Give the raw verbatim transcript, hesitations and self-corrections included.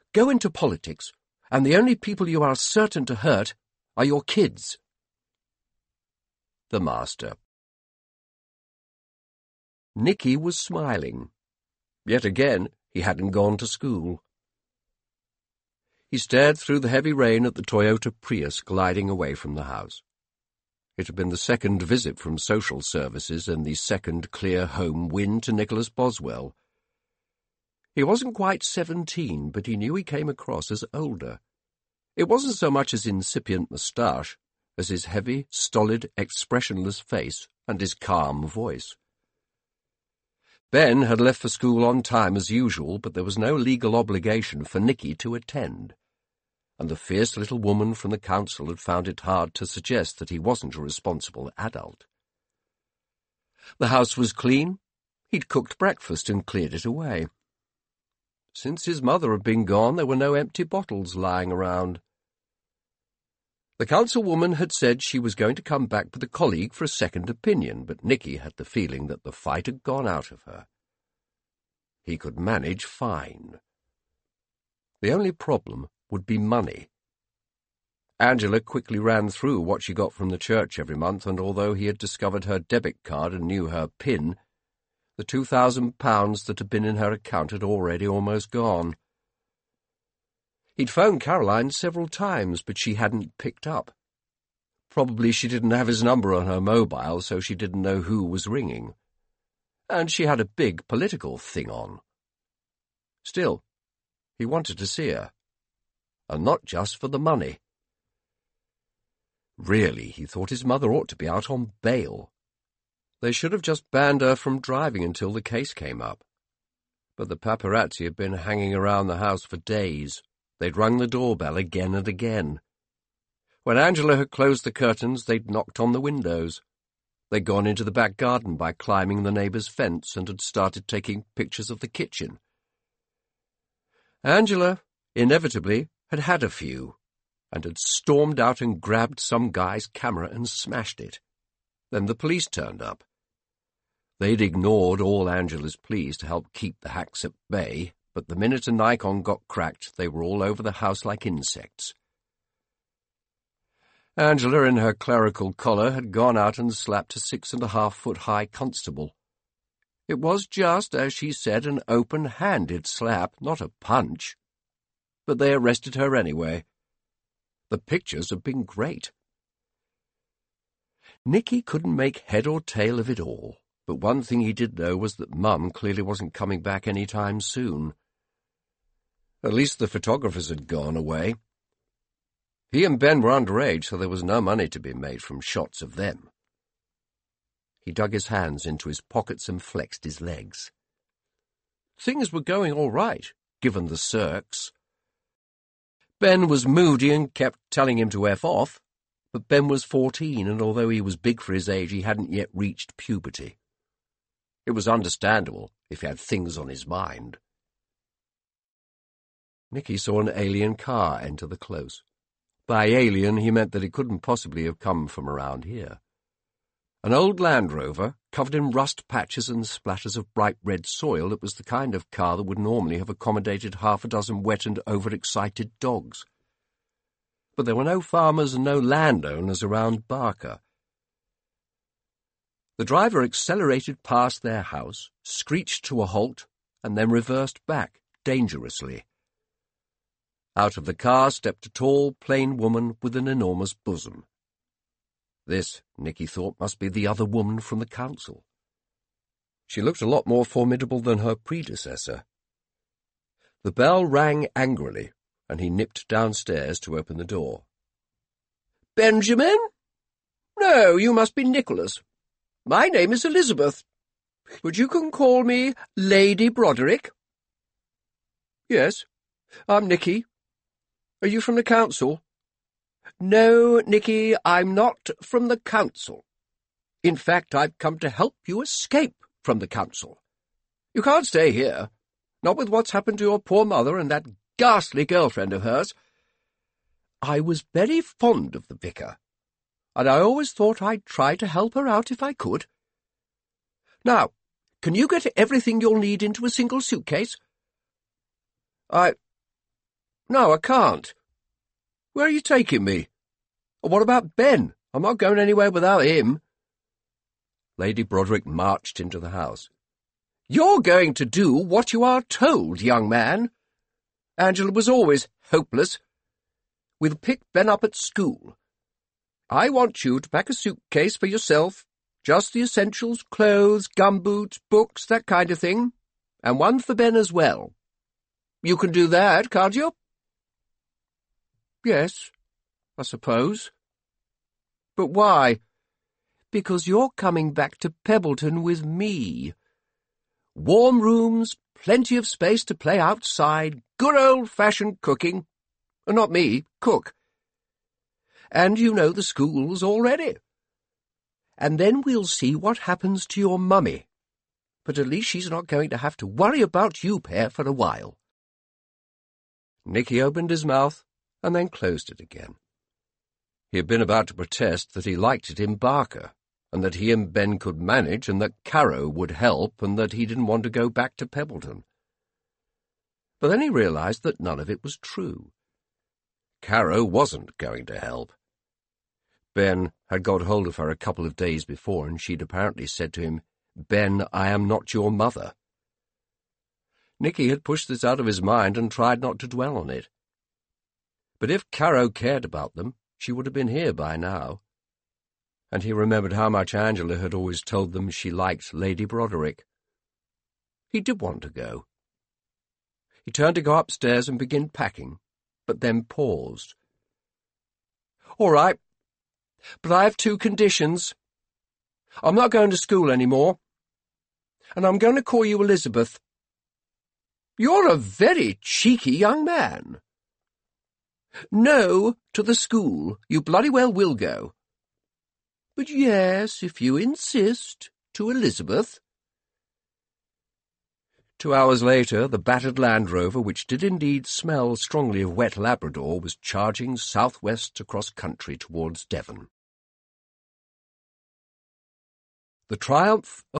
go into politics, and the only people you are certain to hurt are your kids. The Master. Nicky was smiling. Yet again, he hadn't gone to school. He stared through the heavy rain at the Toyota Prius gliding away from the house. It had been the second visit from social services and the second clear home win to Nicholas Boswell. He wasn't quite seventeen, but he knew he came across as older. It wasn't so much his incipient moustache as his heavy, stolid, expressionless face and his calm voice. Ben had left for school on time as usual, but there was no legal obligation for Nicky to attend, and the fierce little woman from the council had found it hard to suggest that he wasn't a responsible adult. The house was clean. He'd cooked breakfast and cleared it away. Since his mother had been gone, there were no empty bottles lying around. The councilwoman had said she was going to come back with a colleague for a second opinion, but Nicky had the feeling that the fight had gone out of her. He could manage fine. The only problem would be money. Angela quickly ran through what she got from the church every month, and although he had discovered her debit card and knew her PIN, the two thousand pounds that had been in her account had already almost gone. He'd phoned Caroline several times, but she hadn't picked up. Probably she didn't have his number on her mobile, so she didn't know who was ringing. And she had a big political thing on. Still, he wanted to see her. And not just for the money. Really, he thought his mother ought to be out on bail. They should have just banned her from driving until the case came up. But the paparazzi had been hanging around the house for days. They'd rung the doorbell again and again. When Angela had closed the curtains, they'd knocked on the windows. They'd gone into the back garden by climbing the neighbour's fence and had started taking pictures of the kitchen. Angela, inevitably, had had a few, and had stormed out and grabbed some guy's camera and smashed it. Then the police turned up. They'd ignored all Angela's pleas to help keep the hacks at bay, but the minute a Nikon got cracked, they were all over the house like insects. Angela, in her clerical collar, had gone out and slapped a six-and-a-half-foot-high constable. It was just, as she said, an open-handed slap, not a punch. But they arrested her anyway. The pictures had been great. Nicky couldn't make head or tail of it all, but one thing he did know was that Mum clearly wasn't coming back any time soon. At least the photographers had gone away. He and Ben were underage, so there was no money to be made from shots of them. He dug his hands into his pockets and flexed his legs. Things were going all right, given the circs. Ben was moody and kept telling him to F off, but Ben was fourteen, and although he was big for his age, he hadn't yet reached puberty. It was understandable if he had things on his mind. Nicky saw an alien car enter the close. By alien, he meant that it couldn't possibly have come from around here. An old Land Rover, covered in rust patches and splatters of bright red soil, it was the kind of car that would normally have accommodated half a dozen wet and overexcited dogs. But there were no farmers and no landowners around Barker. The driver accelerated past their house, screeched to a halt, and then reversed back, dangerously. Out of the car stepped a tall, plain woman with an enormous bosom. This, Nicky thought, must be the other woman from the council. She looked a lot more formidable than her predecessor. The bell rang angrily, and he nipped downstairs to open the door. "Benjamin? No, you must be Nicholas. My name is Elizabeth, but you can call me Lady Broderick." "Yes, I'm Nicky. Are you from the council?" "No, Nicky, I'm not from the council. In fact, I've come to help you escape from the council. You can't stay here, not with what's happened to your poor mother and that ghastly girlfriend of hers. I was very fond of the vicar, and I always thought I'd try to help her out if I could. Now, can you get everything you'll need into a single suitcase?" I... No, I can't. Where are you taking me? Or what about Ben? I'm not going anywhere without him. Lady Broderick marched into the house. You're going to do what you are told, young man. Angela was always hopeless. We'll pick Ben up at school. I want you to pack a suitcase for yourself, just the essentials, clothes, gumboots, books, that kind of thing, and one for Ben as well. You can do that, can't you? Yes, I suppose. But why? Because you're coming back to Pebbleton with me. Warm rooms, plenty of space to play outside, good old-fashioned cooking. Not me, cook. And you know the schools already. And then we'll see what happens to your mummy. But at least she's not going to have to worry about you pair for a while. Nicky opened his mouth and then closed it again. He had been about to protest that he liked it in Barker, and that he and Ben could manage, and that Caro would help, and that he didn't want to go back to Pebbleton. But then he realized that none of it was true. Caro wasn't going to help. Ben had got hold of her a couple of days before, and she'd apparently said to him, Ben, I am not your mother. Nicky had pushed this out of his mind and tried not to dwell on it. But if Caro cared about them, she would have been here by now. And he remembered how much Angela had always told them she liked Lady Broderick. He did want to go. He turned to go upstairs and begin packing, but then paused. All right, but I have two conditions. I'm not going to school any more, and I'm going to call you Elizabeth. You're a very cheeky young man. No to the school. You bloody well will go. But yes, if you insist, to Elizabeth. Two hours later, the battered Land Rover, which did indeed smell strongly of wet Labrador, was charging southwest across country towards Devon. The triumph